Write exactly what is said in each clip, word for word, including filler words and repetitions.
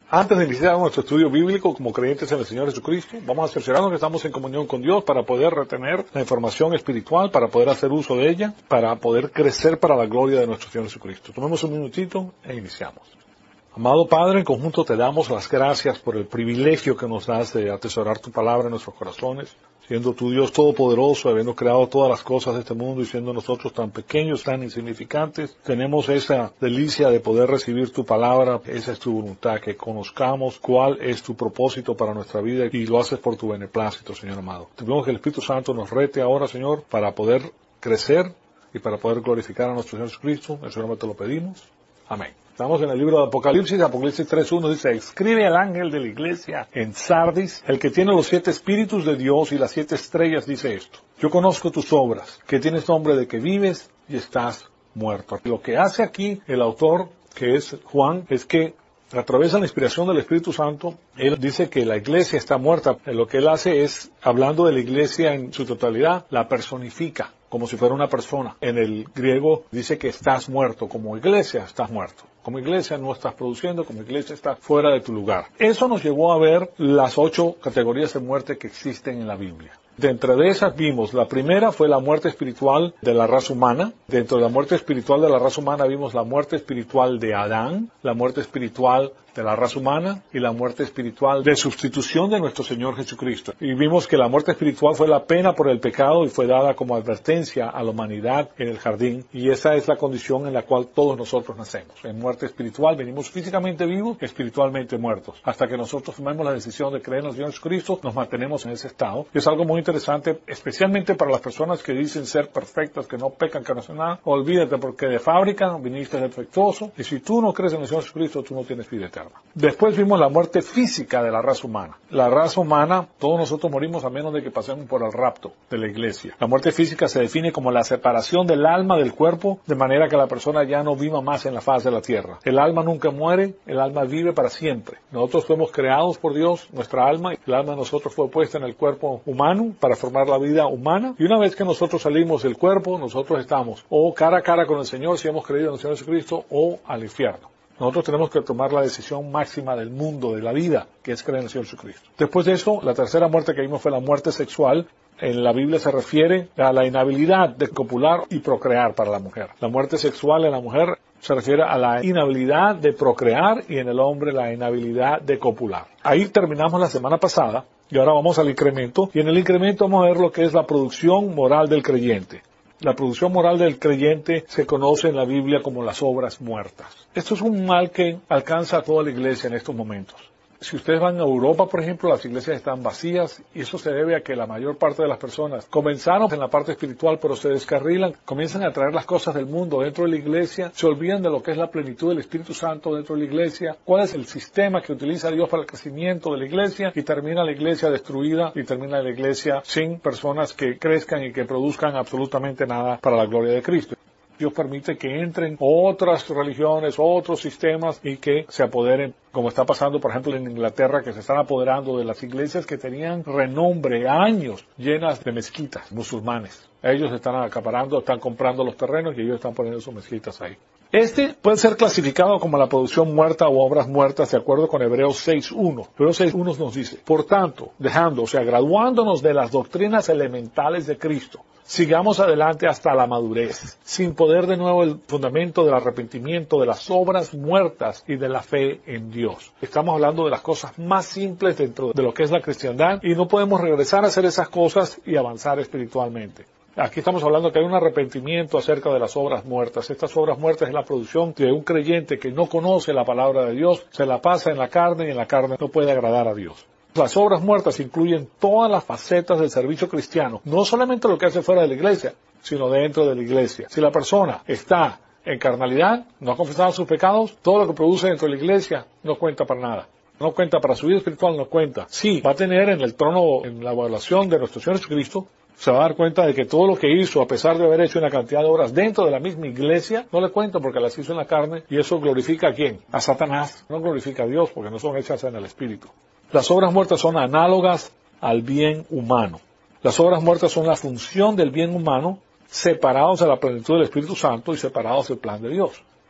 Antes de iniciar nuestro estudio bíblico como creyentes en el Señor Jesucristo, vamos a cerciorarnos que estamos en comunión con Dios para poder retener la información espiritual, para poder hacer uso de ella, para poder crecer para la gloria de nuestro Señor Jesucristo. Tomemos un minutito e iniciamos. Amado Padre, en conjunto te damos las gracias por el privilegio que nos das de atesorar tu palabra en nuestros corazones, siendo tu Dios todopoderoso, habiendo creado todas las cosas de este mundo y siendo nosotros tan pequeños, tan insignificantes. Tenemos esa delicia de poder recibir tu palabra. Esa es tu voluntad, que conozcamos cuál es tu propósito para nuestra vida y lo haces por tu beneplácito, Señor amado. Te pedimos que el Espíritu Santo nos rete ahora, Señor, para poder crecer y para poder glorificar a nuestro Señor Jesucristo. En su nombre te lo pedimos. Amén. Estamos en el libro de Apocalipsis. Apocalipsis tres uno dice: escribe al ángel de la iglesia en Sardis, el que tiene los siete espíritus de Dios y las siete estrellas, dice esto: yo conozco tus obras, que tienes nombre de que vives y estás muerto. Lo que hace aquí el autor, que es Juan, es que a través de la inspiración del Espíritu Santo, él dice que la iglesia está muerta. Lo que él hace es, hablando de la iglesia en su totalidad, la personifica como si fuera una persona. En el griego dice que estás muerto. Como iglesia estás muerto. Como iglesia no estás produciendo, como iglesia estás fuera de tu lugar. Eso nos llevó a ver las ocho categorías de muerte que existen en la Biblia. Dentro de esas vimos, la primera fue la muerte espiritual de la raza humana. Dentro de la muerte espiritual de la raza humana vimos la muerte espiritual de Adán, la muerte espiritual de la raza humana y la muerte espiritual de sustitución de nuestro Señor Jesucristo. Y vimos que la muerte espiritual fue la pena por el pecado y fue dada como advertencia a la humanidad en el jardín. Y esa es la condición en la cual todos nosotros nacemos. En muerte espiritual venimos físicamente vivos, espiritualmente muertos. Hasta que nosotros tomemos la decisión de creer en el Señor Jesucristo, nos mantenemos en ese estado. Y es algo muy interesante, especialmente para las personas que dicen ser perfectas, que no pecan, que no hacen nada. Olvídate, porque de fábrica viniste defectuoso. Y si tú no crees en el Señor Jesucristo, tú no tienes vida eterna. Después vimos la muerte física de la raza humana. La raza humana, todos nosotros morimos a menos de que pasemos por el rapto de la iglesia. La muerte física se define como la separación del alma del cuerpo, de manera que la persona ya no viva más en la faz de la tierra. El alma nunca muere, el alma vive para siempre. Nosotros fuimos creados por Dios, nuestra alma, y el alma de nosotros fue puesta en el cuerpo humano para formar la vida humana. Y una vez que nosotros salimos del cuerpo, nosotros estamos o cara a cara con el Señor, si hemos creído en el Señor Jesucristo, o al infierno. Nosotros tenemos que tomar la decisión máxima del mundo, de la vida, que es creer en el Señor Jesucristo. Después de eso, la tercera muerte que vimos fue la muerte sexual. En la Biblia se refiere a la inhabilidad de copular y procrear para la mujer. La muerte sexual en la mujer se refiere a la inhabilidad de procrear y en el hombre la inhabilidad de copular. Ahí terminamos la semana pasada y ahora vamos al incremento. Y en el incremento vamos a ver lo que es la producción moral del creyente. La producción moral del creyente se conoce en la Biblia como las obras muertas. Esto es un mal que alcanza a toda la iglesia en estos momentos. Si ustedes van a Europa, por ejemplo, las iglesias están vacías y eso se debe a que la mayor parte de las personas comenzaron en la parte espiritual pero se descarrilan, comienzan a traer las cosas del mundo dentro de la iglesia, se olvidan de lo que es la plenitud del Espíritu Santo dentro de la iglesia, cuál es el sistema que utiliza Dios para el crecimiento de la iglesia y termina la iglesia destruida y termina la iglesia sin personas que crezcan y que produzcan absolutamente nada para la gloria de Cristo. Dios permite que entren otras religiones, otros sistemas y que se apoderen, como está pasando, por ejemplo, en Inglaterra, que se están apoderando de las iglesias que tenían renombre, años llenas de mezquitas musulmanes. Ellos están acaparando, están comprando los terrenos y ellos están poniendo sus mezquitas ahí. Este puede ser clasificado como la producción muerta o obras muertas de acuerdo con Hebreos seis uno. Hebreos seis uno nos dice: por tanto, dejando, o sea, graduándonos de las doctrinas elementales de Cristo, sigamos adelante hasta la madurez, sin poder de nuevo el fundamento del arrepentimiento, de las obras muertas y de la fe en Dios. Estamos hablando de las cosas más simples dentro de lo que es la cristiandad y no podemos regresar a hacer esas cosas y avanzar espiritualmente. Aquí estamos hablando que hay un arrepentimiento acerca de las obras muertas. Estas obras muertas es la producción de un creyente que no conoce la palabra de Dios, se la pasa en la carne y en la carne no puede agradar a Dios. Las obras muertas incluyen todas las facetas del servicio cristiano, no solamente lo que hace fuera de la iglesia, sino dentro de la iglesia. Si la persona está en carnalidad, no ha confesado sus pecados, todo lo que produce dentro de la iglesia no cuenta para nada. No cuenta para su vida espiritual, no cuenta. Sí, va a tener en el trono, en la evaluación de nuestro Señor Jesucristo, se va a dar cuenta de que todo lo que hizo, a pesar de haber hecho una cantidad de obras dentro de la misma iglesia, no le cuenta porque las hizo en la carne, y eso glorifica a ¿quién? A Satanás. No glorifica a Dios porque no son hechas en el Espíritu. Las obras muertas son análogas al bien humano. Las obras muertas son la función del bien humano separados de la plenitud del Espíritu Santo y separados del plan de Dios.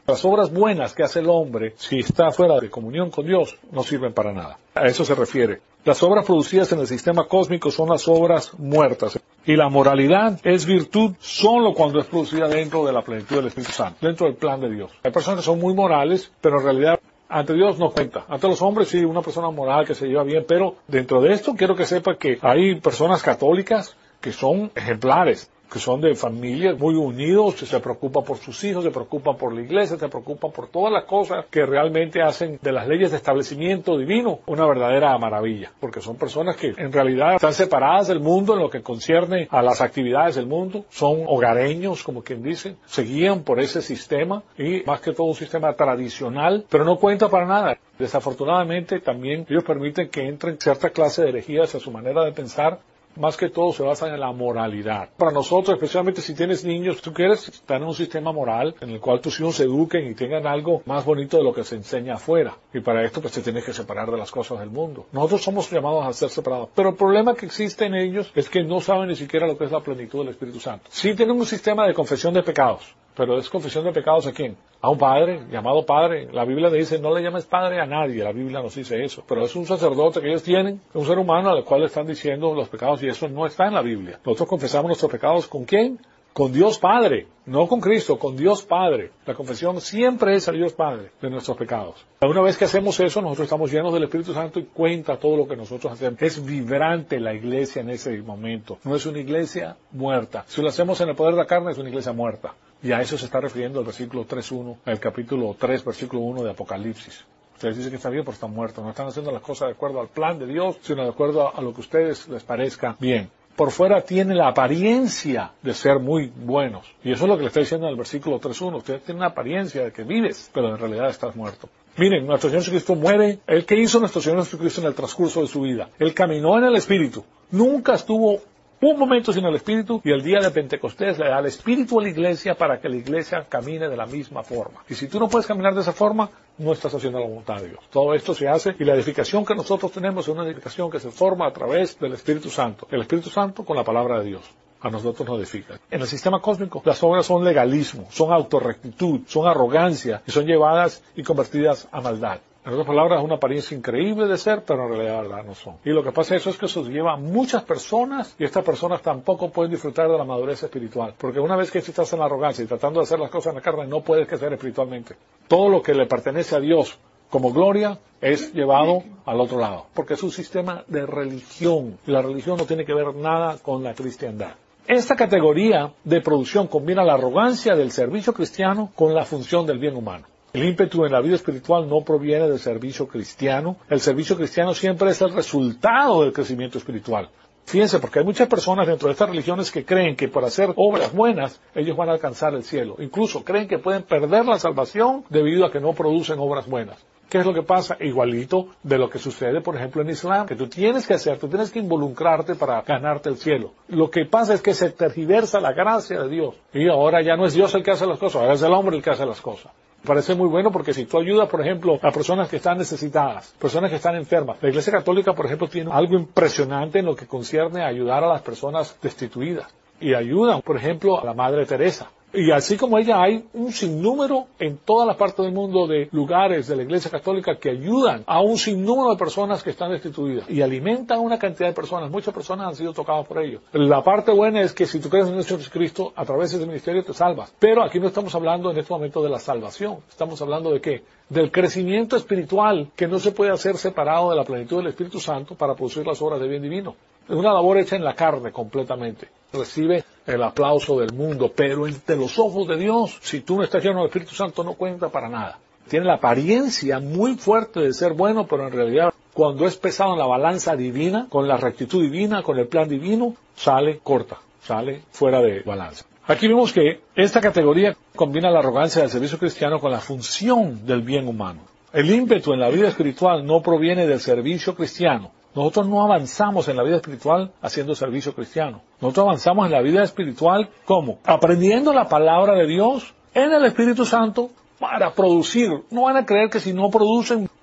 Las obras buenas que hace el hombre, si está fuera de comunión con Dios, no sirven para nada. A eso se refiere. Las obras producidas en el sistema cósmico son las obras muertas. Y la moralidad es virtud solo cuando es producida dentro de la plenitud del Espíritu Santo, dentro del plan de Dios. Hay personas que son muy morales, pero en realidad ante Dios no cuenta. Ante los hombres sí, una persona moral que se lleva bien, pero dentro de esto quiero que sepa que hay personas católicas que son ejemplares, que son de familias muy unidos, que se preocupan por sus hijos, se preocupan por la iglesia, se preocupan por todas las cosas que realmente hacen de las leyes de establecimiento divino una verdadera maravilla, porque son personas que en realidad están separadas del mundo en lo que concierne a las actividades del mundo, son hogareños, como quien dice, se guían por ese sistema y más que todo un sistema tradicional, pero no cuenta para nada. Desafortunadamente también ellos permiten que entren cierta clase de herejías a su manera de pensar. Más que todo se basan en la moralidad. Para nosotros, especialmente si tienes niños, tú quieres estar en un sistema moral en el cual tus hijos se eduquen y tengan algo más bonito de lo que se enseña afuera. Y para esto pues te tienes que separar de las cosas del mundo. Nosotros somos llamados a ser separados. Pero el problema que existe en ellos es que no saben ni siquiera lo que es la plenitud del Espíritu Santo. Sí tienen un sistema de confesión de pecados. Pero es confesión de pecados ¿a quién? A un padre, llamado padre. La Biblia le dice, no le llames padre a nadie. La Biblia nos dice eso. Pero es un sacerdote que ellos tienen, un ser humano al cual le están diciendo los pecados y eso no está en la Biblia. Nosotros confesamos nuestros pecados ¿con quién? Con Dios Padre, no con Cristo, con Dios Padre. La confesión siempre es a Dios Padre de nuestros pecados. Una vez que hacemos eso, nosotros estamos llenos del Espíritu Santo y cuenta todo lo que nosotros hacemos. Es vibrante la iglesia en ese momento. No es una iglesia muerta. Si lo hacemos en el poder de la carne, es una iglesia muerta. Y a eso se está refiriendo el versículo tres uno, el capítulo tres, versículo uno de Apocalipsis. Ustedes dicen que están bien, pero están muertos. No están haciendo las cosas de acuerdo al plan de Dios, sino de acuerdo a lo que a ustedes les parezca bien. Por fuera tiene la apariencia de ser muy buenos. Y eso es lo que le está diciendo en el versículo tres uno. Usted tiene una apariencia de que vives, pero en realidad estás muerto. Miren, nuestro Señor Jesucristo muere. ¿El qué hizo nuestro Señor Jesucristo en el transcurso de su vida? Él caminó en el Espíritu. Nunca estuvo un momento sin el Espíritu, y el día de Pentecostés le da el Espíritu a la iglesia para que la iglesia camine de la misma forma. Y si tú no puedes caminar de esa forma, no estás haciendo la voluntad de Dios. Todo esto se hace, y la edificación que nosotros tenemos es una edificación que se forma a través del Espíritu Santo. El Espíritu Santo con la palabra de Dios. A nosotros nos edifica. En el sistema cósmico, las obras son legalismo, son autorrectitud, son arrogancia, y son llevadas y convertidas a maldad. En otras palabras, es una apariencia increíble de ser, pero en realidad verdad no son. Y lo que pasa eso es que eso lleva a muchas personas, y estas personas tampoco pueden disfrutar de la madurez espiritual. Porque una vez que estás en la arrogancia y tratando de hacer las cosas en la carne, no puedes crecer espiritualmente. Todo lo que le pertenece a Dios como gloria es llevado al otro lado. Porque es un sistema de religión. Y la religión no tiene que ver nada con la cristiandad. Esta categoría de producción combina la arrogancia del servicio cristiano con la función del bien humano. El ímpetu en la vida espiritual no proviene del servicio cristiano. El servicio cristiano siempre es el resultado del crecimiento espiritual. Fíjense, porque hay muchas personas dentro de estas religiones que creen que por hacer obras buenas, ellos van a alcanzar el cielo. Incluso creen que pueden perder la salvación debido a que no producen obras buenas. ¿Qué es lo que pasa? Igualito de lo que sucede, por ejemplo, en Islam, que tú tienes que hacer, tú tienes que involucrarte para ganarte el cielo. Lo que pasa es que se tergiversa la gracia de Dios. Y ahora ya no es Dios el que hace las cosas, ahora es el hombre el que hace las cosas. Me parece muy bueno porque si tú ayudas, por ejemplo, a personas que están necesitadas, personas que están enfermas. La Iglesia Católica, por ejemplo, tiene algo impresionante en lo que concierne a ayudar a las personas destituidas. Y ayudan, por ejemplo, a la Madre Teresa. Y así como ella, hay un sinnúmero en todas las partes del mundo de lugares de la Iglesia Católica que ayudan a un sinnúmero de personas que están destituidas y alimentan a una cantidad de personas. Muchas personas han sido tocadas por ellos. La parte buena es que si tú crees en nuestro Jesucristo, a través de ese ministerio te salvas. Pero aquí no estamos hablando en este momento de la salvación. Estamos hablando de qué? Del crecimiento espiritual que no se puede hacer separado de la plenitud del Espíritu Santo para producir las obras de bien divino. Es una labor hecha en la carne completamente. Recibe el aplauso del mundo, pero entre los ojos de Dios, si tú no estás lleno del Espíritu Santo, no cuenta para nada. Tiene la apariencia muy fuerte de ser bueno, pero en realidad, cuando es pesado en la balanza divina, con la rectitud divina, con el plan divino, sale corta, sale fuera de balanza. Aquí vemos que esta categoría combina la arrogancia del servicio cristiano con la función del bien humano. El ímpetu en la vida espiritual no proviene del servicio cristiano. Nosotros no avanzamos en la vida espiritual haciendo servicio cristiano. Nosotros avanzamos en la vida espiritual, ¿cómo? Aprendiendo la palabra de Dios en el Espíritu Santo para producir. No van a creer que si no producen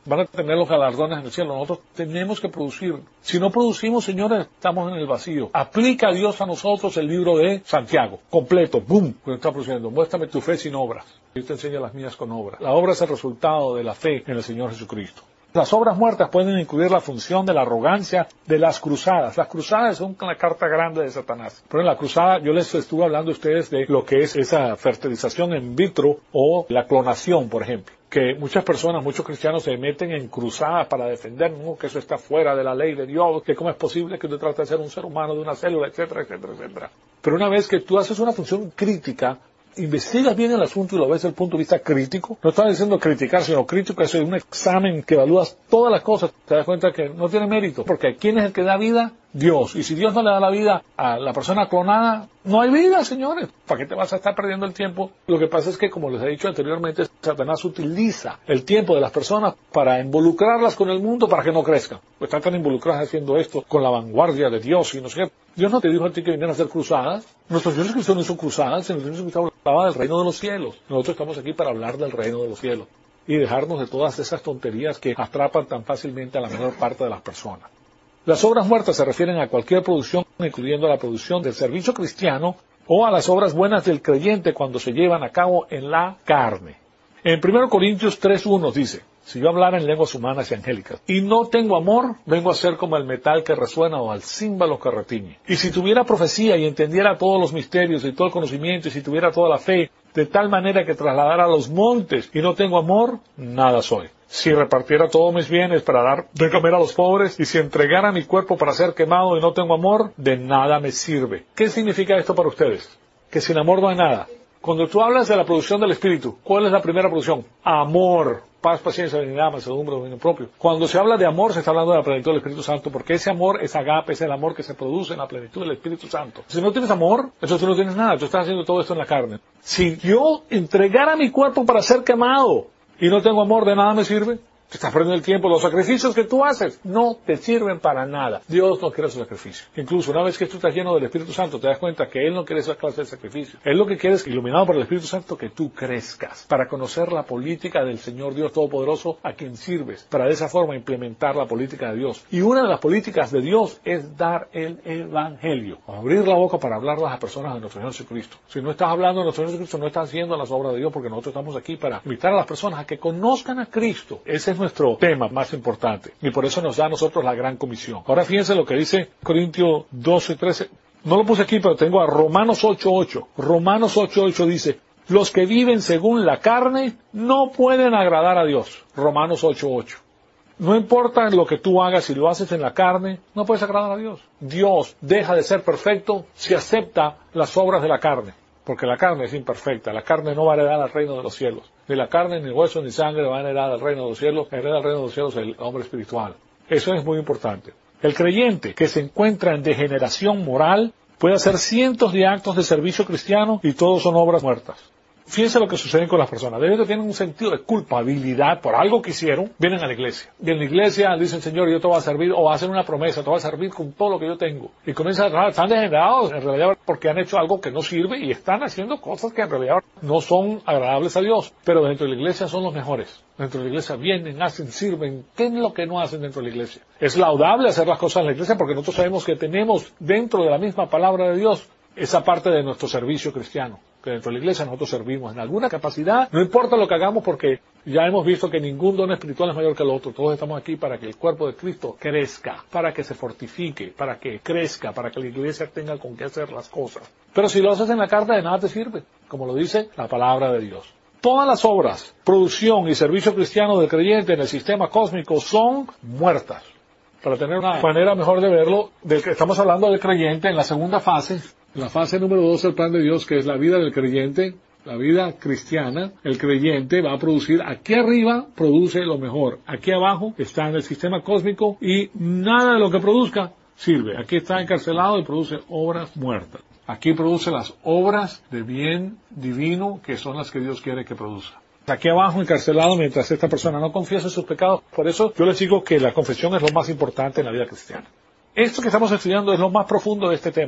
van a tener los galardones en el cielo. Nosotros tenemos que producir. Si no producimos, señores, estamos en el vacío. Aplica a Dios a nosotros el libro de Santiago, completo, boom, que está produciendo. Muéstrame tu fe sin obras. Yo te enseño las mías con obras. La obra es el resultado de la fe en el Señor Jesucristo. Las obras muertas pueden incluir la función de la arrogancia de las cruzadas. Las cruzadas son una carta grande de Satanás. Pero en la cruzada yo les estuve hablando a ustedes de lo que es esa fertilización in vitro o la clonación, por ejemplo. Que muchas personas, muchos cristianos se meten en cruzadas para defender, no, que eso está fuera de la ley de Dios, que cómo es posible que tú trates de ser un ser humano de una célula, etcétera, etcétera, etcétera. Pero una vez que tú haces una función crítica, investigas bien el asunto y lo ves desde el punto de vista crítico. No estás diciendo criticar, sino crítico es un examen que evalúas todas las cosas. Te das cuenta que no tiene mérito, porque ¿quién es el que da vida? Dios. Y si Dios no le da la vida a la persona clonada, no hay vida, señores. ¿Para qué te vas a estar perdiendo el tiempo? Lo que pasa es que, como les he dicho anteriormente, Satanás utiliza el tiempo de las personas para involucrarlas con el mundo para que no crezcan. Pues están tan involucradas haciendo esto con la vanguardia de Dios y no sé qué. Dios no te dijo a ti que vinieran a hacer cruzadas. Nuestros Señor Jesucristo no hizo cruzadas, el Señor Jesucristo hablaba del reino de los cielos. Nosotros estamos aquí para hablar del reino de los cielos y dejarnos de todas esas tonterías que atrapan tan fácilmente a la menor parte de las personas. Las obras muertas se refieren a cualquier producción, incluyendo la producción del servicio cristiano o a las obras buenas del creyente cuando se llevan a cabo en la carne. En primero Corintios tres uno dice: si yo hablara en lenguas humanas y angélicas y no tengo amor, vengo a ser como el metal que resuena o al címbalo que retiñe. Y si tuviera profecía y entendiera todos los misterios y todo el conocimiento, y si tuviera toda la fe, de tal manera que trasladara los montes y no tengo amor, nada soy. Si repartiera todos mis bienes para dar de comer a los pobres, y si entregara mi cuerpo para ser quemado y no tengo amor, de nada me sirve. ¿Qué significa esto para ustedes? Que sin amor no hay nada. Cuando tú hablas de la producción del Espíritu, ¿cuál es la primera producción? Amor. Paz, paciencia, benignidad, mansedumbre, dominio propio. Cuando se habla de amor, se está hablando de la plenitud del Espíritu Santo, porque ese amor es agape, es el amor que se produce en la plenitud del Espíritu Santo. Si no tienes amor, entonces tú no tienes nada, tú estás haciendo todo esto en la carne. Si yo entregara mi cuerpo para ser quemado y no tengo amor, de nada me sirve. Te estás perdiendo el tiempo. Los sacrificios que tú haces no te sirven para nada. Dios no quiere esos sacrificios. Incluso una vez que tú estás lleno del Espíritu Santo, te das cuenta que Él no quiere esa clase de sacrificio. Él lo que quiere es, iluminado por el Espíritu Santo, que tú crezcas para conocer la política del Señor Dios Todopoderoso a quien sirves, para de esa forma implementar la política de Dios. Y una de las políticas de Dios es dar el Evangelio. Abrir la boca para hablar a las personas de nuestro Señor Jesucristo. Si no estás hablando de nuestro Señor Jesucristo, no estás haciendo las obras de Dios, porque nosotros estamos aquí para invitar a las personas a que conozcan a Cristo. Ese es nuestro tema más importante, y por eso nos da a nosotros la gran comisión. Ahora fíjense lo que dice Corintios doce trece. No lo puse aquí, pero tengo a Romanos ocho ocho. Romanos ocho ocho dice: los que viven según la carne no pueden agradar a Dios. Romanos ocho ocho. No importa lo que tú hagas, si lo haces en la carne, no puedes agradar a Dios. Dios deja de ser perfecto si acepta las obras de la carne. Porque la carne es imperfecta, la carne no va a heredar al reino de los cielos. Ni la carne, ni hueso, ni sangre van a heredar al reino de los cielos. Hereda al reino de los cielos el hombre espiritual. Eso es muy importante. El creyente que se encuentra en degeneración moral puede hacer cientos de actos de servicio cristiano y todos son obras muertas. Fíjense lo que sucede con las personas. De que tienen un sentido de culpabilidad por algo que hicieron, vienen a la iglesia. Y en la iglesia dicen: Señor, yo te voy a servir, o hacen una promesa, te voy a servir con todo lo que yo tengo. Y comienzan a trabajar, están degenerados en realidad porque han hecho algo que no sirve y están haciendo cosas que en realidad no son agradables a Dios. Pero dentro de la iglesia son los mejores. Dentro de la iglesia vienen, hacen, sirven. ¿Qué es lo que no hacen dentro de la iglesia? Es laudable hacer las cosas en la iglesia porque nosotros sabemos que tenemos dentro de la misma palabra de Dios esa parte de nuestro servicio cristiano. Que dentro de la iglesia nosotros servimos en alguna capacidad, no importa lo que hagamos, porque ya hemos visto que ningún don espiritual es mayor que el otro. Todos estamos aquí para que el cuerpo de Cristo crezca, para que se fortifique, para que crezca, para que la iglesia tenga con qué hacer las cosas. Pero si lo haces en la carne, de nada te sirve, como lo dice la palabra de Dios. Todas las obras, producción y servicio cristiano del creyente en el sistema cósmico son muertas. Para tener una manera mejor de verlo, del que estamos hablando del creyente en la segunda fase, la fase número dos del plan de Dios, que es la vida del creyente, la vida cristiana. El creyente va a producir, aquí arriba produce lo mejor, aquí abajo está en el sistema cósmico y nada de lo que produzca sirve. Aquí está encarcelado y produce obras muertas. Aquí produce las obras de bien divino, que son las que Dios quiere que produzca. Aquí abajo encarcelado mientras esta persona no confiesa sus pecados. Por eso yo les digo que la confesión es lo más importante en la vida cristiana. Esto que estamos estudiando es lo más profundo de este tema.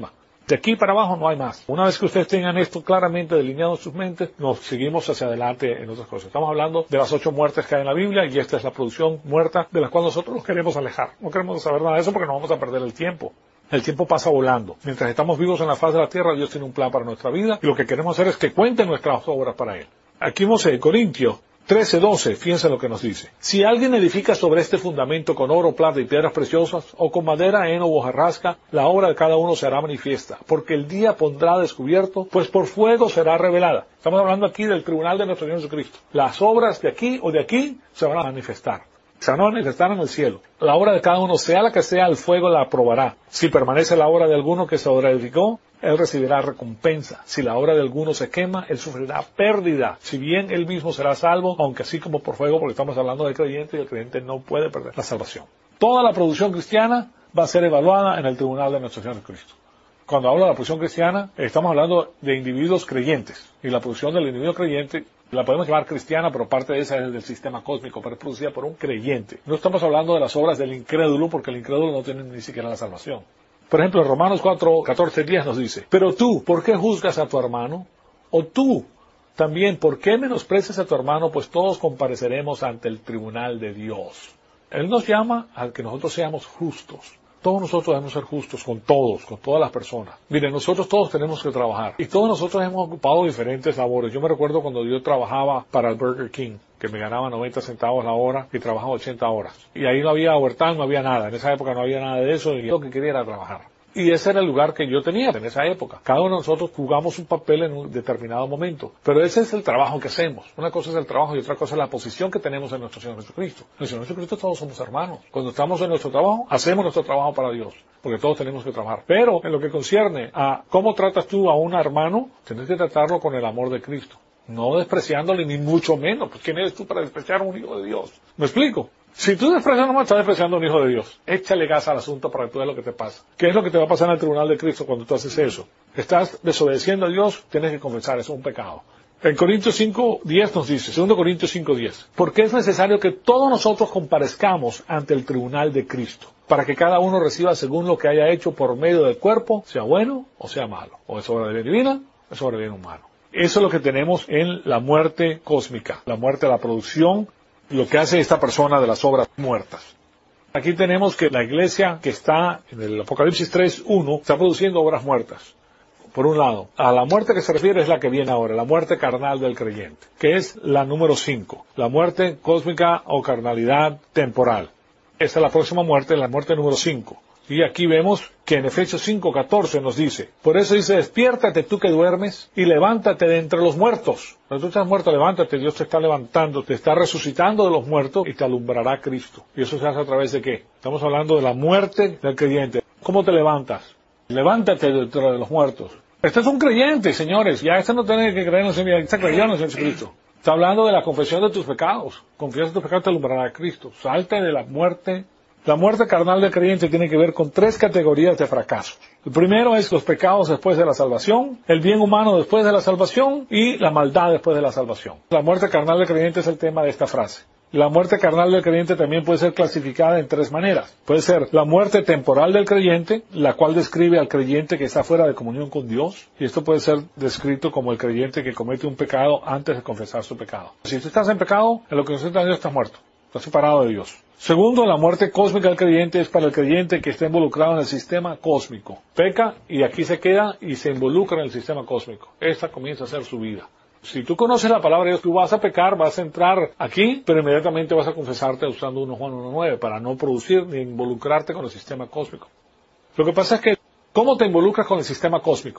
De aquí para abajo no hay más. Una vez que ustedes tengan esto claramente delineado en sus mentes, nos seguimos hacia adelante en otras cosas. Estamos hablando de las ocho muertes que hay en la Biblia y esta es la producción muerta de la cual nosotros nos queremos alejar. No queremos saber nada de eso porque no vamos a perder el tiempo. El tiempo pasa volando. Mientras estamos vivos en la faz de la tierra, Dios tiene un plan para nuestra vida y lo que queremos hacer es que cuenten nuestras obras para Él. Aquí vemos en Corintios trece doce, fíjense lo que nos dice. Si alguien edifica sobre este fundamento con oro, plata y piedras preciosas, o con madera, heno o hojarasca, la obra de cada uno será manifiesta, porque el día pondrá descubierto, pues por fuego será revelada. Estamos hablando aquí del tribunal de nuestro Señor Jesucristo. Las obras de aquí o de aquí se van a manifestar. Se van a manifestar en el cielo. La obra de cada uno, sea la que sea, el fuego la aprobará. Si permanece la obra de alguno que se edificó, él recibirá recompensa. Si la obra de alguno se quema, él sufrirá pérdida. Si bien él mismo será salvo, aunque así como por fuego, porque estamos hablando del creyente y el creyente no puede perder la salvación. Toda la producción cristiana va a ser evaluada en el tribunal de nuestro Señor Jesucristo. Cuando hablo de la producción cristiana, estamos hablando de individuos creyentes. Y la producción del individuo creyente la podemos llamar cristiana, pero parte de esa es del sistema cósmico, pero es producida por un creyente. No estamos hablando de las obras del incrédulo, porque el incrédulo no tiene ni siquiera la salvación. Por ejemplo, en Romanos cuatro, catorce, diez nos dice, pero tú, ¿por qué juzgas a tu hermano? O tú, también, ¿por qué menosprecias a tu hermano? Pues todos compareceremos ante el tribunal de Dios. Él nos llama a que nosotros seamos justos. Todos nosotros debemos ser justos con todos, con todas las personas. Miren, nosotros todos tenemos que trabajar. Y todos nosotros hemos ocupado diferentes labores. Yo me recuerdo cuando yo trabajaba para el Burger King, que me ganaba noventa centavos la hora y trabajaba ochenta horas. Y ahí no había overtime, no había nada. En esa época no había nada de eso y lo que quería era trabajar. Y ese era el lugar que yo tenía en esa época. Cada uno de nosotros jugamos un papel en un determinado momento. Pero ese es el trabajo que hacemos. Una cosa es el trabajo y otra cosa es la posición que tenemos en nuestro Señor Jesucristo. En el Señor Jesucristo todos somos hermanos. Cuando estamos en nuestro trabajo, hacemos nuestro trabajo para Dios. Porque todos tenemos que trabajar. Pero en lo que concierne a cómo tratas tú a un hermano, tienes que tratarlo con el amor de Cristo. No despreciándole ni mucho menos. Pues ¿quién eres tú para despreciar a un hijo de Dios? ¿Me explico? Si tú desprecias nomás, estás despreciando a un hijo de Dios. Échale gas al asunto para que tú veas lo que te pasa. ¿Qué es lo que te va a pasar en el tribunal de Cristo cuando tú haces eso? Estás desobedeciendo a Dios, tienes que confesar, eso es un pecado. En Corintios cinco diez nos dice, segundo Corintios cinco diez, porque es necesario que todos nosotros comparezcamos ante el tribunal de Cristo, para que cada uno reciba según lo que haya hecho por medio del cuerpo, sea bueno o sea malo. O es obra de bien divina, o es obra de bien humano. Eso es lo que tenemos en la muerte cósmica, la muerte de la producción, lo que hace esta persona de las obras muertas. Aquí tenemos que la iglesia que está en el Apocalipsis tres uno está produciendo obras muertas. Por un lado, a la muerte que se refiere es la que viene ahora, la muerte carnal del creyente, que es la número cinco, la muerte cósmica o carnalidad temporal. Esta es la próxima muerte, la muerte número cinco. Y aquí vemos que en Efesios cinco catorce nos dice, por eso dice, despiértate tú que duermes y levántate de entre los muertos. Cuando tú estás muerto, levántate, Dios te está levantando, te está resucitando de los muertos y te alumbrará Cristo. ¿Y eso se hace a través de qué? Estamos hablando de la muerte del creyente. ¿Cómo te levantas? Levántate de entre los muertos. Este es un creyente, señores, ya este no tiene que creer en el Señor, está creyendo en Jesucristo. Está hablando de la confesión de tus pecados. Confiesa tus pecados, te alumbrará Cristo. Salte de la muerte. La muerte carnal del creyente tiene que ver con tres categorías de fracaso. El primero es los pecados después de la salvación, el bien humano después de la salvación y la maldad después de la salvación. La muerte carnal del creyente es el tema de esta frase. La muerte carnal del creyente también puede ser clasificada en tres maneras. Puede ser la muerte temporal del creyente, la cual describe al creyente que está fuera de comunión con Dios. Y esto puede ser descrito como el creyente que comete un pecado antes de confesar su pecado. Si tú estás en pecado, en lo que nos está Dios estás muerto. Estás separado de Dios. Segundo, la muerte cósmica del creyente es para el creyente que está involucrado en el sistema cósmico. Peca y aquí se queda y se involucra en el sistema cósmico. Esta comienza a ser su vida. Si tú conoces la palabra de Dios, tú vas a pecar, vas a entrar aquí, pero inmediatamente vas a confesarte usando uno Juan uno nueve para no producir ni involucrarte con el sistema cósmico. Lo que pasa es que, ¿cómo te involucras con el sistema cósmico?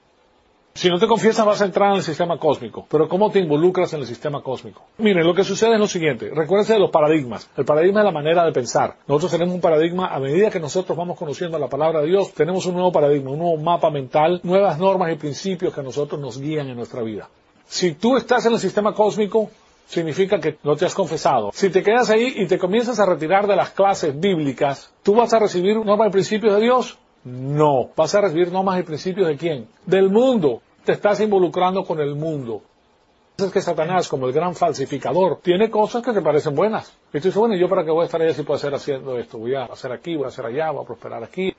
Si no te confiesas vas a entrar en el sistema cósmico, pero ¿cómo te involucras en el sistema cósmico? Miren, lo que sucede es lo siguiente, recuérdense de los paradigmas. El paradigma es la manera de pensar. Nosotros tenemos un paradigma, a medida que nosotros vamos conociendo la palabra de Dios, tenemos un nuevo paradigma, un nuevo mapa mental, nuevas normas y principios que a nosotros nos guían en nuestra vida. Si tú estás en el sistema cósmico, significa que no te has confesado. Si te quedas ahí y te comienzas a retirar de las clases bíblicas, ¿tú vas a recibir normas y principios de Dios? No. ¿Vas a recibir normas y principios de quién? Del mundo. Te estás involucrando con el mundo. Es que Satanás, como el gran falsificador, tiene cosas que te parecen buenas. Y tú dices, bueno, ¿yo para qué voy a estar allá si puedo hacer haciendo esto? Voy a hacer aquí, voy a hacer allá, voy a prosperar aquí.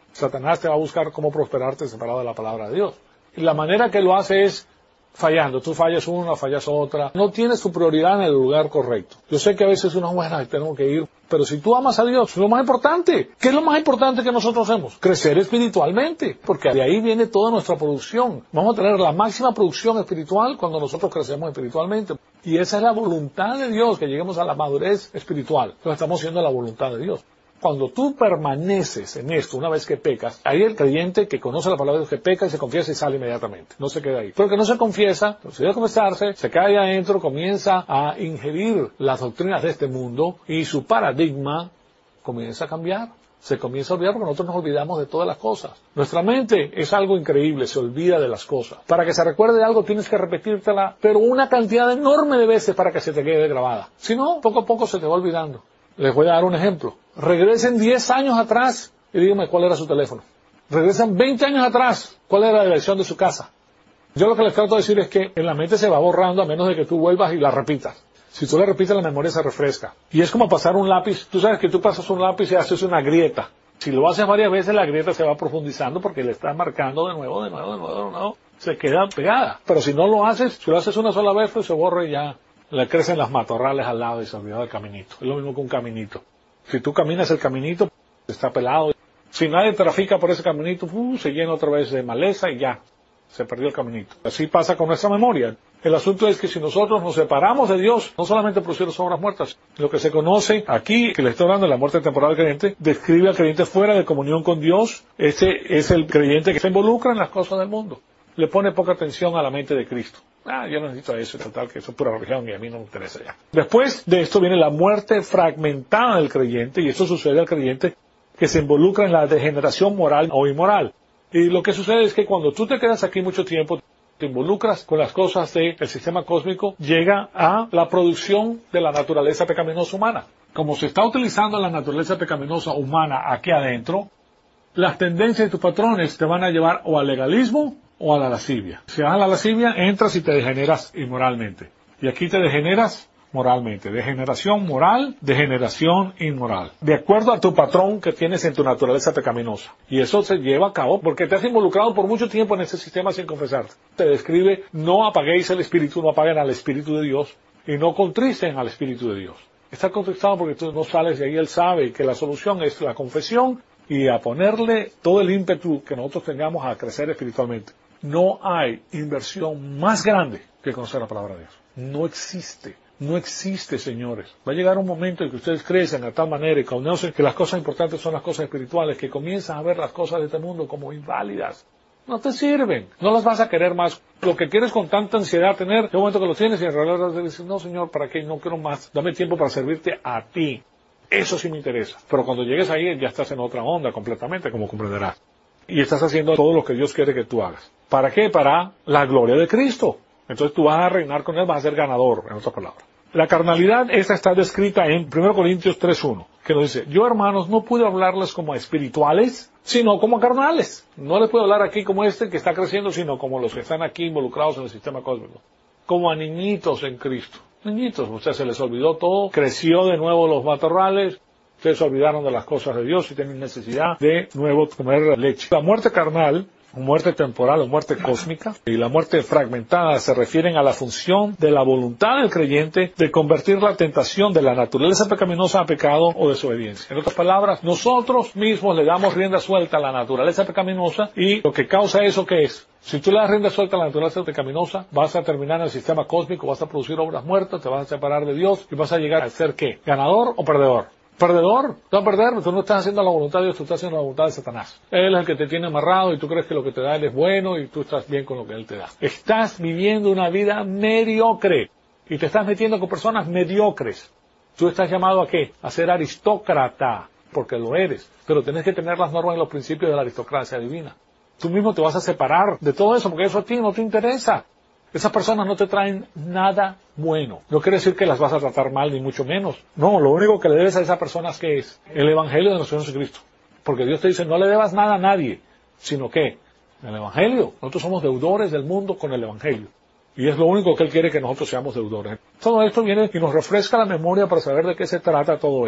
Satanás te va a buscar cómo prosperarte separado de la palabra de Dios. Y la manera que lo hace es fallando. Tú fallas una, fallas otra. No tienes tu prioridad en el lugar correcto. Yo sé que a veces uno, bueno, tengo que ir. Pero si tú amas a Dios, es lo más importante. ¿Qué es lo más importante que nosotros hacemos? Crecer espiritualmente. Porque de ahí viene toda nuestra producción. Vamos a tener la máxima producción espiritual cuando nosotros crecemos espiritualmente. Y esa es la voluntad de Dios, que lleguemos a la madurez espiritual. Entonces estamos haciendo la voluntad de Dios. Cuando tú permaneces en esto, una vez que pecas, ahí el creyente que conoce la palabra de Dios, que peca y se confiesa y sale inmediatamente. No se queda ahí. Pero que no se confiesa, no se debe confesarse, se cae adentro, comienza a ingerir las doctrinas de este mundo y su paradigma comienza a cambiar. Se comienza a olvidar porque nosotros nos olvidamos de todas las cosas. Nuestra mente es algo increíble, se olvida de las cosas. Para que se recuerde de algo tienes que repetírtela, pero una cantidad enorme de veces para que se te quede grabada. Si no, poco a poco se te va olvidando. Les voy a dar un ejemplo. Regresen diez años atrás y díganme cuál era su teléfono. Regresen veinte años atrás, cuál era la dirección de su casa. Yo lo que les trato de decir es que en la mente se va borrando a menos de que tú vuelvas y la repitas. Si tú la repites, la memoria se refresca. Y es como pasar un lápiz. Tú sabes que tú pasas un lápiz y haces una grieta. Si lo haces varias veces, la grieta se va profundizando porque le estás marcando de nuevo, de nuevo, de nuevo, de nuevo. Se queda pegada. Pero si no lo haces, si lo haces una sola vez, pues se borra y ya. Le crecen las matorrales al lado y se olvida del caminito. Es lo mismo que un caminito. Si tú caminas el caminito, está pelado. Si nadie trafica por ese caminito, uh, se llena otra vez de maleza y ya. Se perdió el caminito. Así pasa con nuestra memoria. El asunto es que si nosotros nos separamos de Dios, no solamente producir obras muertas, lo que se conoce aquí, que le estoy hablando de la muerte temporal del creyente, describe al creyente fuera de comunión con Dios. Ese es el creyente que se involucra en las cosas del mundo. Le pone poca atención a la mente de Cristo. Ah, yo no necesito eso, total, que eso es pura religión y a mí no me interesa ya. Después de esto viene la muerte fragmentada del creyente, y eso sucede al creyente que se involucra en la degeneración moral o inmoral. Y lo que sucede es que cuando tú te quedas aquí mucho tiempo, te involucras con las cosas del sistema cósmico, llega a la producción de la naturaleza pecaminosa humana. Como se está utilizando la naturaleza pecaminosa humana aquí adentro, las tendencias y tus patrones te van a llevar o al legalismo o a la lascivia. Si vas a la lascivia, entras y te degeneras inmoralmente. Y aquí te degeneras moralmente. Degeneración moral, degeneración inmoral. De acuerdo a tu patrón que tienes en tu naturaleza pecaminosa. Y eso se lleva a cabo porque te has involucrado por mucho tiempo en ese sistema sin confesarte. Te describe, no apaguéis el espíritu, no apaguen al espíritu de Dios y no contristen al espíritu de Dios. Está contristado porque tú no sales de ahí, Él sabe que la solución es la confesión y a ponerle todo el ímpetu que nosotros tengamos a crecer espiritualmente. No hay inversión más grande que conocer la palabra de Dios. No existe. No existe, señores. Va a llegar un momento en que ustedes crecen a tal manera y conocen que las cosas importantes son las cosas espirituales, que comienzan a ver las cosas de este mundo como inválidas. No te sirven. No las vas a querer más. Lo que quieres con tanta ansiedad tener, de un momento que lo tienes y en realidad dices, no, Señor, ¿para qué? No quiero más. Dame tiempo para servirte a ti. Eso sí me interesa. Pero cuando llegues ahí ya estás en otra onda completamente, como comprenderás. Y estás haciendo todo lo que Dios quiere que tú hagas. ¿Para qué? Para la gloria de Cristo. Entonces tú vas a reinar con Él, vas a ser ganador, en otras palabras. La carnalidad, esta está descrita en primera Corintios tres uno, que nos dice, yo hermanos no pude hablarles como a espirituales, sino como a carnales. No les puedo hablar aquí como este que está creciendo, sino como los que están aquí involucrados en el sistema cósmico. Como a niñitos en Cristo. Niñitos, o sea, se les olvidó todo, creció de nuevo los matorrales, ustedes se olvidaron de las cosas de Dios y tienen necesidad de nuevo comer leche. La muerte carnal, muerte temporal o muerte cósmica, y la muerte fragmentada se refieren a la función de la voluntad del creyente de convertir la tentación de la naturaleza pecaminosa a pecado o desobediencia. En otras palabras, nosotros mismos le damos rienda suelta a la naturaleza pecaminosa y lo que causa eso, ¿qué es? Si tú le das rienda suelta a la naturaleza pecaminosa, vas a terminar en el sistema cósmico, vas a producir obras muertas, te vas a separar de Dios y vas a llegar a ser ¿qué? ¿Ganador o perdedor? Perdedor, tú vas a perder, tú no estás haciendo la voluntad de Dios, tú estás haciendo la voluntad de Satanás. Él es el que te tiene amarrado y tú crees que lo que te da Él es bueno y tú estás bien con lo que Él te da. Estás viviendo una vida mediocre y te estás metiendo con personas mediocres. Tú estás llamado a ¿qué? A ser aristócrata, porque lo eres, pero tienes que tener las normas y los principios de la aristocracia divina. Tú mismo te vas a separar de todo eso porque eso a ti no te interesa. Esas personas no te traen nada bueno. No quiere decir que las vas a tratar mal, ni mucho menos. No, lo único que le debes a esas personas que es el Evangelio de nuestro Señor Jesucristo. Porque Dios te dice, no le debas nada a nadie, sino que el Evangelio. Nosotros somos deudores del mundo con el Evangelio. Y es lo único que Él quiere que nosotros seamos deudores. Todo esto viene y nos refresca la memoria para saber de qué se trata todo esto.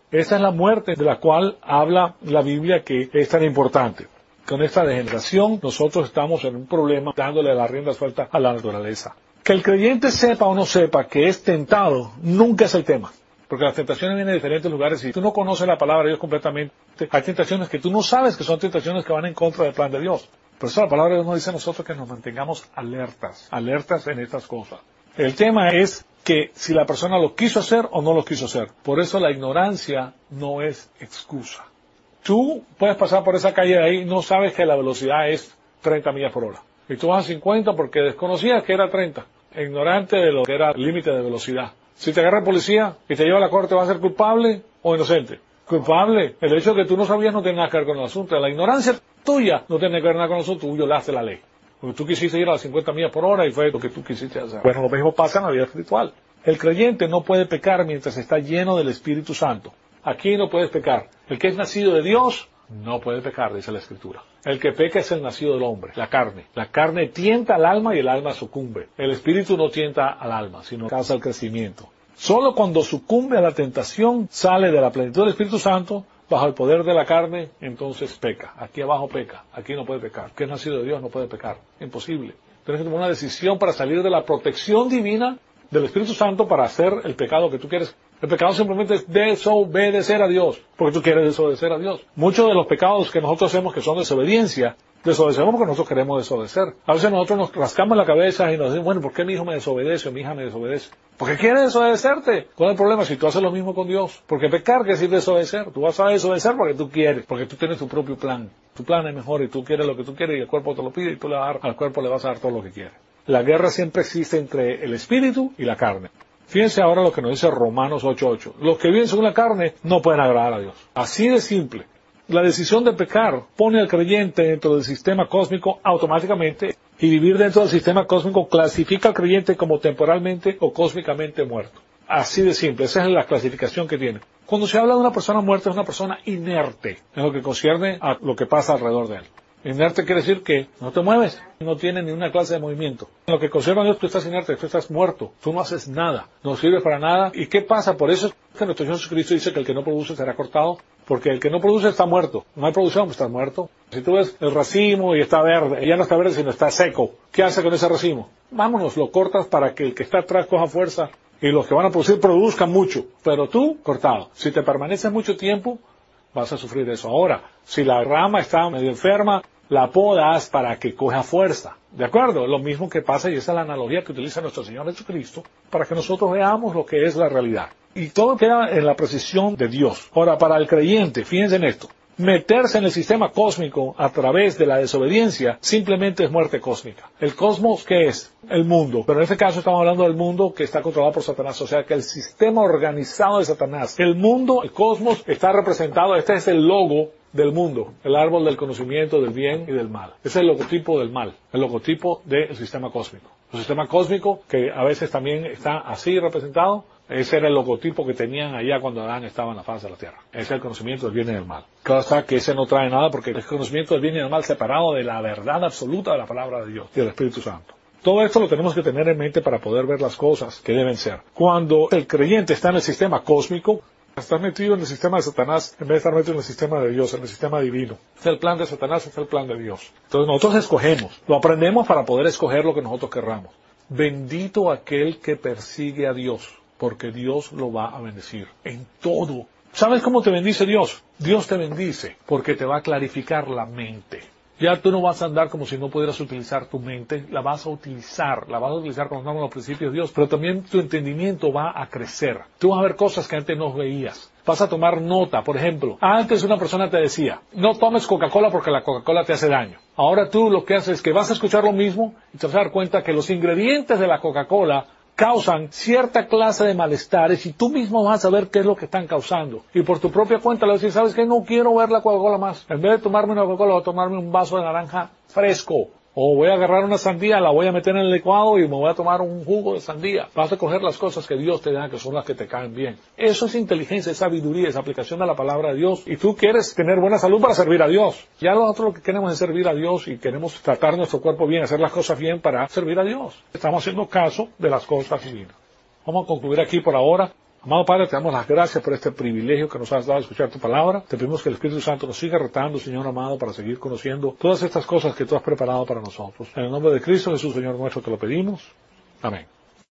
Esa es la muerte de la cual habla la Biblia, que es tan importante. Con esta degeneración nosotros estamos en un problema dándole la rienda suelta a la naturaleza. Que el creyente sepa o no sepa que es tentado nunca es el tema. Porque las tentaciones vienen de diferentes lugares y tú no conoces la palabra de Dios completamente. Hay tentaciones que tú no sabes que son tentaciones que van en contra del plan de Dios. Por eso la palabra de Dios nos dice a nosotros que nos mantengamos alertas, alertas en estas cosas. El tema es que si la persona lo quiso hacer o no lo quiso hacer. Por eso la ignorancia no es excusa. Tú puedes pasar por esa calle de ahí y no sabes que la velocidad es treinta millas por hora. Y tú vas a cincuenta porque desconocías que era treinta. Ignorante de lo que era el límite de velocidad. Si te agarra el policía y te lleva a la corte, ¿vas a ser culpable o inocente? Culpable. El hecho de que tú no sabías no tiene nada que ver con el asunto. La ignorancia tuya no tiene que ver nada con el asunto. Tú violaste la ley. Porque tú quisiste ir a las cincuenta millas por hora y fue lo que tú quisiste hacer. Bueno, lo mismo pasa en la vida espiritual. El creyente no puede pecar mientras está lleno del Espíritu Santo. Aquí no puedes pecar. El que es nacido de Dios no puede pecar, dice la Escritura. El que peca es el nacido del hombre, la carne. La carne tienta al alma y el alma sucumbe. El Espíritu no tienta al alma, sino causa el crecimiento. Solo cuando sucumbe a la tentación, sale de la plenitud del Espíritu Santo, bajo el poder de la carne, entonces peca. Aquí abajo peca, aquí no puede pecar. El que es nacido de Dios no puede pecar. Imposible. Tienes que tomar una decisión para salir de la protección divina del Espíritu Santo para hacer el pecado que tú quieres. El pecado simplemente es desobedecer a Dios, porque tú quieres desobedecer a Dios. Muchos de los pecados que nosotros hacemos que son desobediencia, desobedecemos porque nosotros queremos desobedecer. A veces nosotros nos rascamos la cabeza y nos decimos, bueno, ¿por qué mi hijo me desobedece o mi hija me desobedece? Porque quiere desobedecerte. ¿Cuál es el problema? Si tú haces lo mismo con Dios. Porque pecar quiere decir desobedecer. Tú vas a desobedecer porque tú quieres, porque tú tienes tu propio plan. Tu plan es mejor y tú quieres lo que tú quieres y el cuerpo te lo pide y tú le vas a dar, al cuerpo le vas a dar todo lo que quiere. La guerra siempre existe entre el espíritu y la carne. Fíjense ahora lo que nos dice Romanos ocho ocho. Los que viven según la carne no pueden agradar a Dios. Así de simple. La decisión de pecar pone al creyente dentro del sistema cósmico automáticamente, y vivir dentro del sistema cósmico clasifica al creyente como temporalmente o cósmicamente muerto. Así de simple. Esa es la clasificación que tiene. Cuando se habla de una persona muerta, es una persona inerte en lo que concierne a lo que pasa alrededor de él. Inerte quiere decir que no te mueves, no tienes ni una clase de movimiento. En lo que concierne a Dios, tú estás inerte, tú estás muerto, tú no haces nada, no sirves para nada. ¿Y qué pasa? Por eso es que nuestro Señor Jesucristo dice que el que no produce será cortado, porque el que no produce está muerto. No hay producción, pues está muerto. Si tú ves el racimo y está verde, ya no está verde sino está seco, ¿qué hace con ese racimo? Vámonos, lo cortas para que el que está atrás coja fuerza y los que van a producir produzcan mucho, pero tú cortado. Si te permaneces mucho tiempo, vas a sufrir eso. Ahora, si la rama está medio enferma, la podas para que coja fuerza. ¿De acuerdo? Lo mismo que pasa, y esa es la analogía que utiliza nuestro Señor Jesucristo, para que nosotros veamos lo que es la realidad. Y todo queda en la precisión de Dios. Ahora, para el creyente, fíjense en esto, meterse en el sistema cósmico a través de la desobediencia simplemente es muerte cósmica. ¿El cosmos qué es? El mundo. Pero en este caso estamos hablando del mundo que está controlado por Satanás. O sea que el sistema organizado de Satanás, el mundo, el cosmos, está representado, este es el logo del mundo, el árbol del conocimiento del bien y del mal. Ese es el logotipo del mal, el logotipo del sistema cósmico. El sistema cósmico, que a veces también está así representado, ese era el logotipo que tenían allá cuando Adán estaba en la faz de la tierra. Ese es el conocimiento del bien y del mal. Claro está que ese no trae nada porque el conocimiento del bien y del mal separado de la verdad absoluta de la palabra de Dios y del Espíritu Santo. Todo esto lo tenemos que tener en mente para poder ver las cosas que deben ser. Cuando el creyente está en el sistema cósmico, está metido en el sistema de Satanás en vez de estar metido en el sistema de Dios, en el sistema divino. Es el plan de Satanás, es el plan de Dios. Entonces nosotros escogemos, lo aprendemos para poder escoger lo que nosotros querramos. Bendito aquel que persigue a Dios, porque Dios lo va a bendecir en todo. ¿Sabes cómo te bendice Dios? Dios te bendice porque te va a clarificar la mente. Ya tú no vas a andar como si no pudieras utilizar tu mente, la vas a utilizar, la vas a utilizar con los principios de Dios, pero también tu entendimiento va a crecer. Tú vas a ver cosas que antes no veías. Vas a tomar nota, por ejemplo, antes una persona te decía, no tomes Coca-Cola porque la Coca-Cola te hace daño. Ahora tú lo que haces es que vas a escuchar lo mismo y te vas a dar cuenta que los ingredientes de la Coca-Cola causan cierta clase de malestares y tú mismo vas a saber qué es lo que están causando. Y por tu propia cuenta le vas a decir, ¿sabes qué? No quiero ver la Coca-Cola más. En vez de tomarme una Coca-Cola, voy a tomarme un vaso de naranja fresco. O voy a agarrar una sandía, la voy a meter en el licuado y me voy a tomar un jugo de sandía. Vas a coger las cosas que Dios te da, que son las que te caen bien. Eso es inteligencia, es sabiduría, es aplicación de la palabra de Dios. Y tú quieres tener buena salud para servir a Dios. Ya nosotros lo que queremos es servir a Dios y queremos tratar nuestro cuerpo bien, hacer las cosas bien para servir a Dios. Estamos haciendo caso de las cosas divinas. Vamos a concluir aquí por ahora. Amado Padre, te damos las gracias por este privilegio que nos has dado de escuchar tu palabra. Te pedimos que el Espíritu Santo nos siga retando, Señor amado, para seguir conociendo todas estas cosas que tú has preparado para nosotros. En el nombre de Cristo Jesús, Señor nuestro, te lo pedimos. Amén.